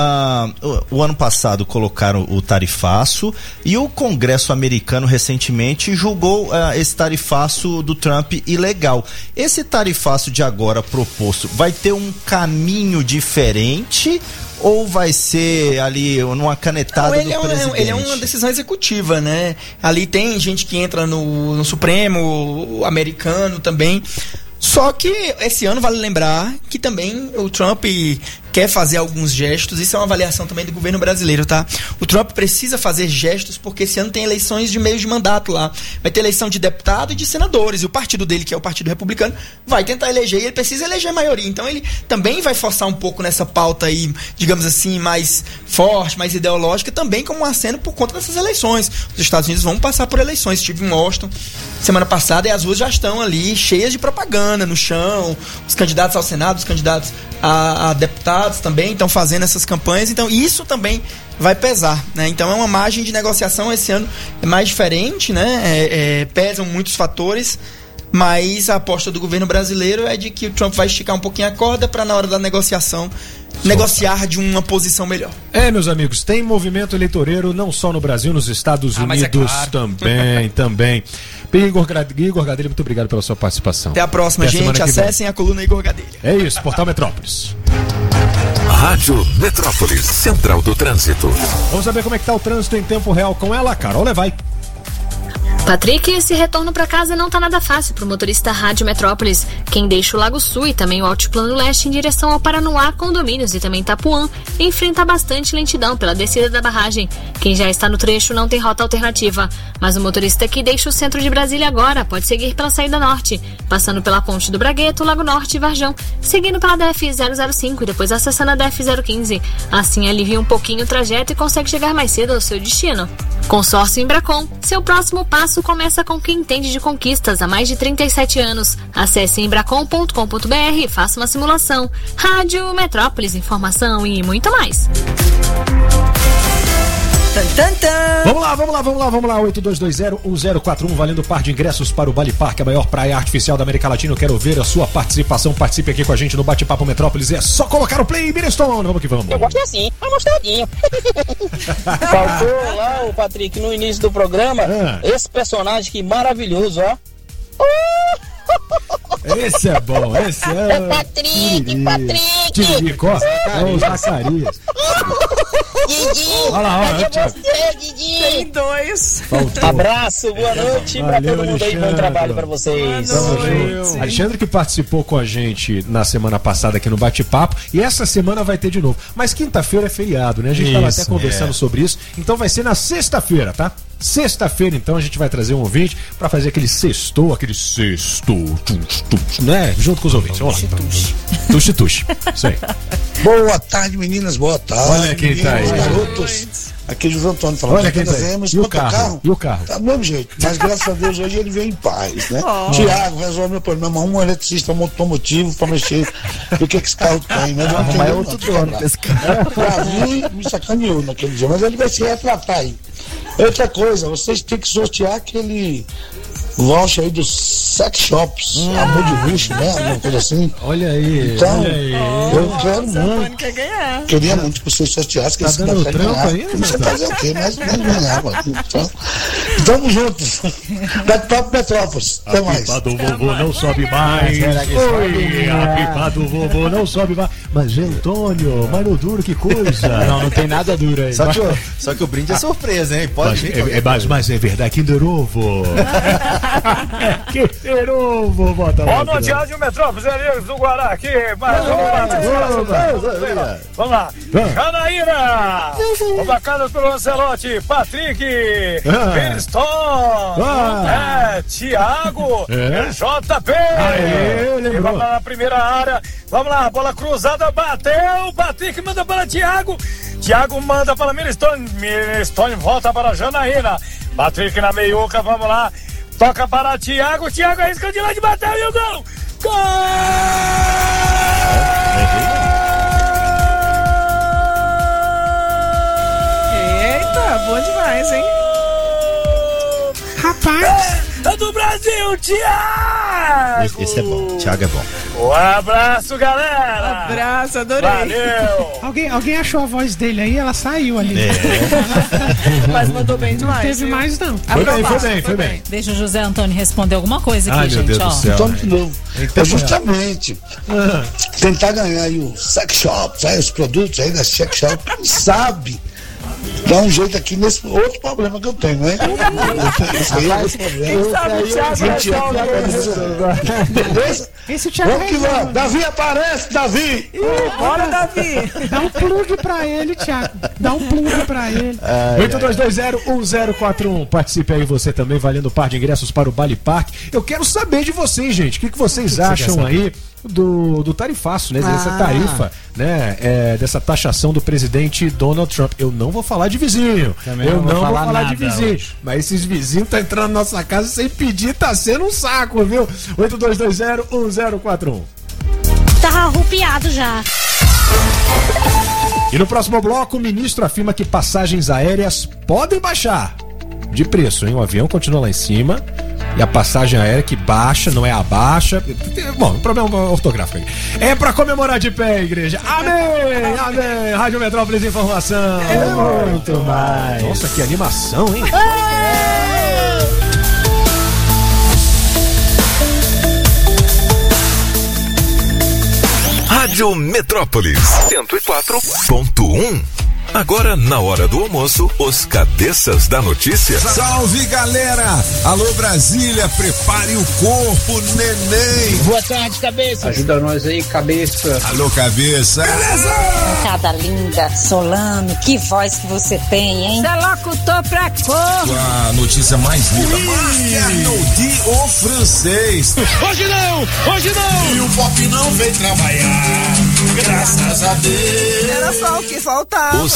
o ano passado colocaram o tarifaço e o Congresso americano recentemente julgou esse tarifaço do Trump ilegal. Esse tarifaço de agora proposto vai ter um caminho diferente ou vai ser ali numa canetada do presidente? Ele é uma decisão executiva, né? Ali tem gente que entra no Supremo americano também. Só que esse ano vale lembrar que também o Trump quer fazer alguns gestos. Isso é uma avaliação também do governo brasileiro, tá? O Trump precisa fazer gestos porque esse ano tem eleições de meio de mandato lá. Vai ter eleição de deputado e de senadores. E o partido dele, que é o Partido Republicano, vai tentar eleger e ele precisa eleger a maioria. Então ele também vai forçar um pouco nessa pauta aí, digamos assim, mais forte, mais ideológica, também como um aceno por conta dessas eleições. Os Estados Unidos vão passar por eleições. Estive em Washington semana passada e as ruas já estão ali cheias de propaganda no chão. Os candidatos ao Senado, os candidatos a deputados também estão fazendo essas campanhas, então isso também vai pesar, né? Então é uma margem de negociação esse ano mais diferente, né? Pesam muitos fatores, mas a aposta do governo brasileiro é de que o Trump vai esticar um pouquinho a corda para na hora da negociação negociar de uma posição melhor. Meus amigos, tem movimento eleitoreiro não só no Brasil, nos Estados Unidos claro. também. Igor Gadelha, muito obrigado pela sua participação. Até a próxima, gente. Acessem a coluna Igor Gadelha. É isso, Portal Metrópolis. Rádio Metrópolis, Central do Trânsito. Vamos saber como é que tá o trânsito em tempo real com ela, Carol Levai. Patrick, esse retorno para casa não tá nada fácil pro motorista Rádio Metrópolis. Quem deixa o Lago Sul e também o Altiplano Leste em direção ao Paranoá, Condomínios e também Itapuã, enfrenta bastante lentidão pela descida da barragem. Quem já está no trecho não tem rota alternativa, mas o motorista que deixa o centro de Brasília agora pode seguir pela saída norte, passando pela Ponte do Bragueto, Lago Norte e Varjão, seguindo pela DF-005 e depois acessando a DF-015. Assim alivia um pouquinho o trajeto e consegue chegar mais cedo ao seu destino. Consórcio Embracon. Seu próximo passo começa com quem entende de conquistas há mais de 37 anos. Acesse embracon.com.br e faça uma simulação. Rádio Metrópolis, informação e muito mais. Vamos lá. 82201041, valendo par de ingressos para o Bali Park, a maior praia artificial da América Latina. Eu quero ver a sua participação. Participe aqui com a gente no Bate-Papo Metrópolis. É só colocar o play, Mirestone. Vamos que vamos. Eu gosto assim, amostradinho. Faltou lá o Patrick no início do programa. Esse personagem que maravilhoso, ó. Esse é bom, esse é. É Patrick. Tiririco, é o Zacarias. Didi, olha lá, você, Didi. Tem 2. Abraço, boa noite pra todo mundo aí, bom trabalho pra vocês. Alexandre que participou com a gente na semana passada aqui no Bate-Papo, e essa semana vai ter de novo. Mas quinta-feira é feriado, né? A gente tava até conversando sobre isso, então vai ser na sexta-feira, tá? Sexta-feira, então, a gente vai trazer um ouvinte pra fazer aquele sexto, né? Junto com os ouvintes. Vamos lá. Tuxi. Isso aí. Boa tarde, meninas. Boa tarde. Olha quem tá aí. Garotos. Aqui é José Antônio falando. Olha quem tá aí. E o carro? Tá do mesmo jeito. Mas graças a Deus hoje ele veio em paz, né? Tiago resolve meu problema. Um eletricista automotivo pra mexer. O que esse carro tem, né? Mas é outro dono desse carro. Pra mim, me sacaneou naquele dia. Mas ele vai se retratar aí. Outra coisa, vocês têm que sortear aquele voucher aí dos sex shops, amor de luxo, né? Alguma coisa assim. Olha aí. Então, olha aí. eu quero muito. Queria muito que vocês sorteassem, que esse dando trampo aí, não sei fazer o quê, mas ganhar, mano. Então, tamo juntos. Bate-Papo Metrópolis. Até mais. A pipa do vovô não sobe mais. A pipa do vovô não sobe mais. Mas, Antônio, mas no duro, que coisa. Não tem nada duro aí. Só que o brinde é surpresa, hein? Pode vir. Mas é verdade, Kinder Ovo. Kinder Ovo, bota lá. Boa noite, Rádio Metrópolis, amigos do Guará aqui. Mais vamos lá. Janaína, convocadas pelo Lancelotti, Patrick, Firestone, Thiago, JP. Vamos lá na primeira área. Vamos lá, bola cruzada, bateu. Patrick manda para Thiago. Thiago manda para Mirestone. Mirestone volta para Janaína. Patrick na meiuca, vamos lá. Toca para Thiago. Thiago arrisca de lá de bater e o gol. Gol! Eita, bom demais, hein? Rapaz! É do Brasil, Thiago! Esse é bom, Thiago é bom. Um abraço, galera! Abraço, adorei! Valeu! Alguém achou a voz dele aí? Ela saiu ali. Mas mandou bem demais. Não teve mais, não. Foi bem. Deixa o José Antônio responder alguma coisa aqui, Ai, gente. meu Deus do céu. Então, de novo. É justamente tentar ganhar aí o sex shop, aí, os produtos aí da sex shop, sabe? Dá um jeito aqui nesse outro problema que eu tenho, né? Esse aí é outro problema. Beleza? Esse Thiago vamos que vamos. Davi aparece, Davi! Bora, Davi! Dá um plug pra ele, Thiago. Dá um plug pra ele. 82201041. Participe aí você também, valendo um par de ingressos para o Bali Park. Eu quero saber de vocês, gente. O que vocês acham aí do tarifaço, né? Dessa tarifa, né? Dessa taxação do presidente Donald Trump. Eu não vou falar de vizinho. Também eu não vou falar nada de vizinho. hoje. Mas esses vizinhos tá entrando na nossa casa sem pedir, tá sendo um saco, viu? 82201041. Tá arrupiado já. E no próximo bloco, o ministro afirma que passagens aéreas podem baixar de preço, hein? O avião continua lá em cima e a passagem aérea que baixa, não é abaixa. Bom, problema ortográfico aí. É pra comemorar de pé, igreja. Amém! Amém! Rádio Metrópolis Informação. É muito mais. Nossa, que animação, hein? Rádio Metrópolis 104.1. Agora, na hora do almoço, os cabeças da notícia. Salve, galera! Alô, Brasília, prepare o corpo, neném! Boa tarde, cabeça! Ajuda nós aí, cabeça! Alô, cabeça! Beleza! Cada linda, Solano, que voz que você tem, hein? Você é locutor pra cor! A notícia mais linda, Arnoldi, o francês! Hoje não! Hoje não! E o pop não veio trabalhar, graças a Deus! Era só o que faltava! Os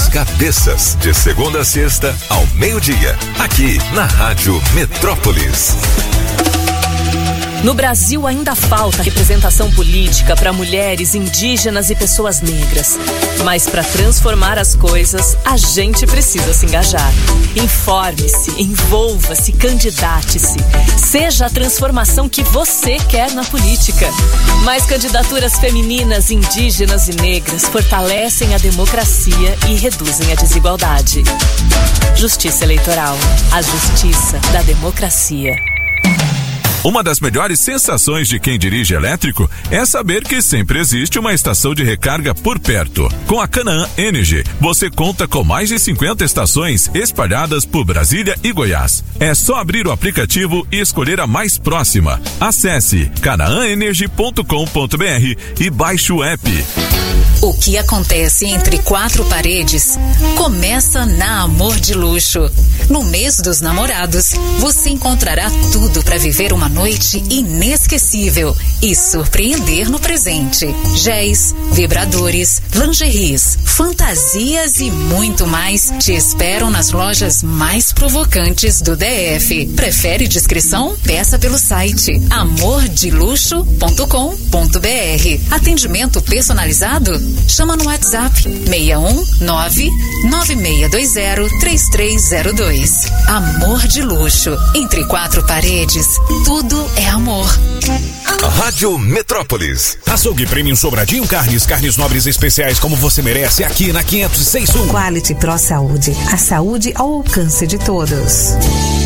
As Cabeças, de segunda a sexta, ao meio-dia, aqui na Rádio Metrópolis. No Brasil ainda falta representação política para mulheres, indígenas e pessoas negras. Mas para transformar as coisas, a gente precisa se engajar. Informe-se, envolva-se, candidate-se. Seja a transformação que você quer na política. Mais candidaturas femininas, indígenas e negras fortalecem a democracia e reduzem a desigualdade. Justiça Eleitoral. A justiça da democracia. Uma das melhores sensações de quem dirige elétrico é saber que sempre existe uma estação de recarga por perto. Com a Canaã Energy, você conta com mais de 50 estações espalhadas por Brasília e Goiás. É só abrir o aplicativo e escolher a mais próxima. Acesse canaãenergy.com.br e baixe o app. O que acontece entre quatro paredes começa na Amor de Luxo. No mês dos namorados, você encontrará tudo para viver uma noite inesquecível e surpreender no presente. Géis, vibradores, lingeries, fantasias e muito mais te esperam nas lojas mais provocantes do DF. Prefere discrição? Peça pelo site amordeluxo.com.br. Atendimento personalizado? Chama no WhatsApp 61996203302. Amor de Luxo. Entre quatro paredes, tudo é amor. Rádio Metrópolis. Açougue Premium Sobradinho Carnes nobres especiais como você merece aqui na 506 Sul. Quality Pro Saúde. A saúde ao alcance de todos.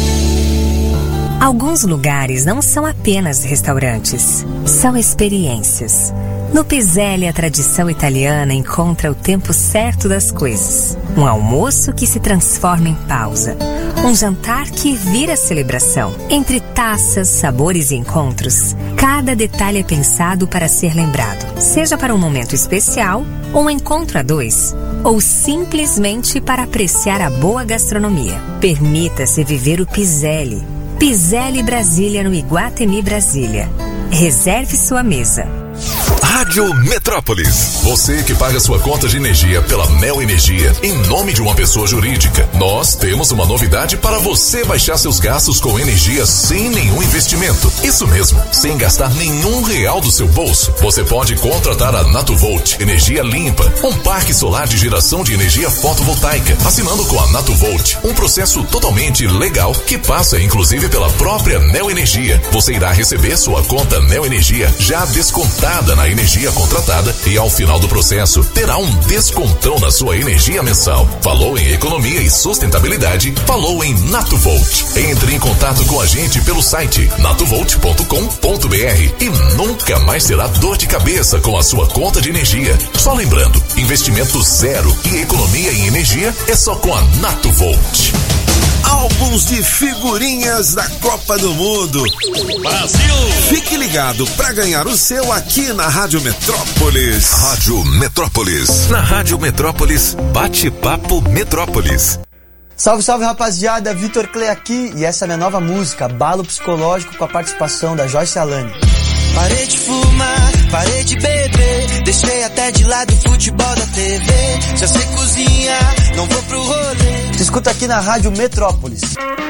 Alguns lugares não são apenas restaurantes, são experiências. No Piselli, a tradição italiana encontra o tempo certo das coisas. Um almoço que se transforma em pausa. Um jantar que vira celebração. Entre taças, sabores e encontros, cada detalhe é pensado para ser lembrado. Seja para um momento especial, um encontro a dois, ou simplesmente para apreciar a boa gastronomia. Permita-se viver o Piselli. Piselli Brasília, no Iguatemi Brasília. Reserve sua mesa. Rádio Metrópolis. Você que paga sua conta de energia pela Neo Energia em nome de uma pessoa jurídica. Nós temos uma novidade para você baixar seus gastos com energia sem nenhum investimento. Isso mesmo, sem gastar nenhum real do seu bolso. Você pode contratar a Natuvolt Energia Limpa, um parque solar de geração de energia fotovoltaica. Assinando com a Natuvolt, um processo totalmente legal que passa inclusive pela própria Neo Energia. Você irá receber sua conta Neo Energia já descontada na energia contratada e ao final do processo terá um descontão na sua energia mensal. Falou em economia e sustentabilidade? Falou em Natuvolt. Entre em contato com a gente pelo site natuvolt.com.br e nunca mais terá dor de cabeça com a sua conta de energia. Só lembrando, investimento zero e economia em energia é só com a Natuvolt. Álbuns de figurinhas da Copa do Mundo. Brasil! Fique ligado para ganhar o seu aqui na Rádio Metrópolis. Rádio Metrópolis. Na Rádio Metrópolis, Bate-Papo Metrópolis. Salve, salve, rapaziada, Vitor Clay aqui e essa é minha nova música, Abalo Psicológico, com a participação da Joyce Alane. Parei de fumar, parei de beber, deixei até de lado o futebol da TV. Já sei cozinhar, não vou pro rolê. Escuta aqui na Rádio Metrópolis.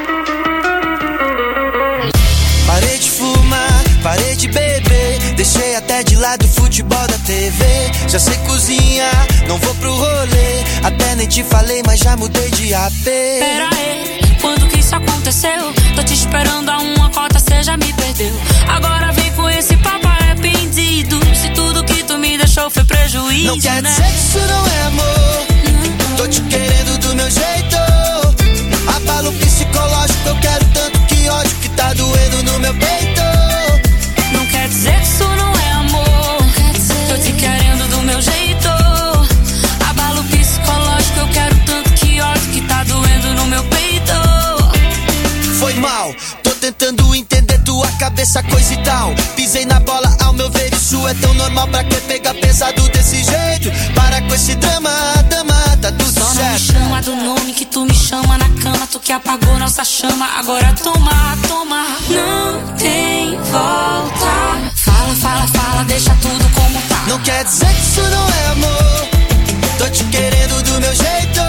Parei de fumar, parei de beber, deixei até de lado o futebol da TV. Já sei cozinhar, não vou pro rolê. Até nem te falei, mas já mudei de AP. Pera aí, quando que isso aconteceu? Tô te esperando a uma cota, cê já me perdeu. Agora vem com esse papo arrependido. Se tudo que tu me deixou foi prejuízo, não quer né? dizer que isso não é amor. Tô te querendo do meu jeito. Abalo psicológico, eu quero tanto que ódio que tá doendo no meu peito. Não quer dizer que isso não é amor. Tô te querendo do meu jeito. Abalo psicológico, eu quero tanto que ódio que tá doendo no meu peito. Foi mal, tô tentando entender tua cabeça, coisa e tal. Pisei na bola, ao meu ver isso é tão normal. Pra que pegar pesado desse jeito? Para com esse drama, dama, tá tudo só certo. Não me chama do nome que tu me chama na cama. Tu que apagou nossa chama, agora toma, toma. Não tem volta. Fala, fala, fala, deixa tudo como tá. Não quer dizer que isso não é amor. Tô te querendo do meu jeito.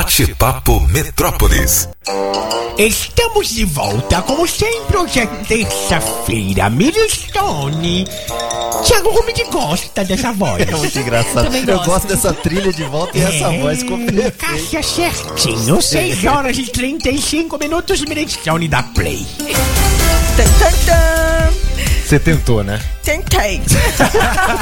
Bate-papo Metrópolis. Estamos de volta, como sempre, hoje é terça-feira. Milestone. Thiago Romide gosta dessa voz. É muito engraçado. Eu gosto dessa trilha de volta e essa voz ficou perfeita. Caixa certinho, 6 horas e 35 minutos, Milestone da Play. Você tentou, né? Tentei.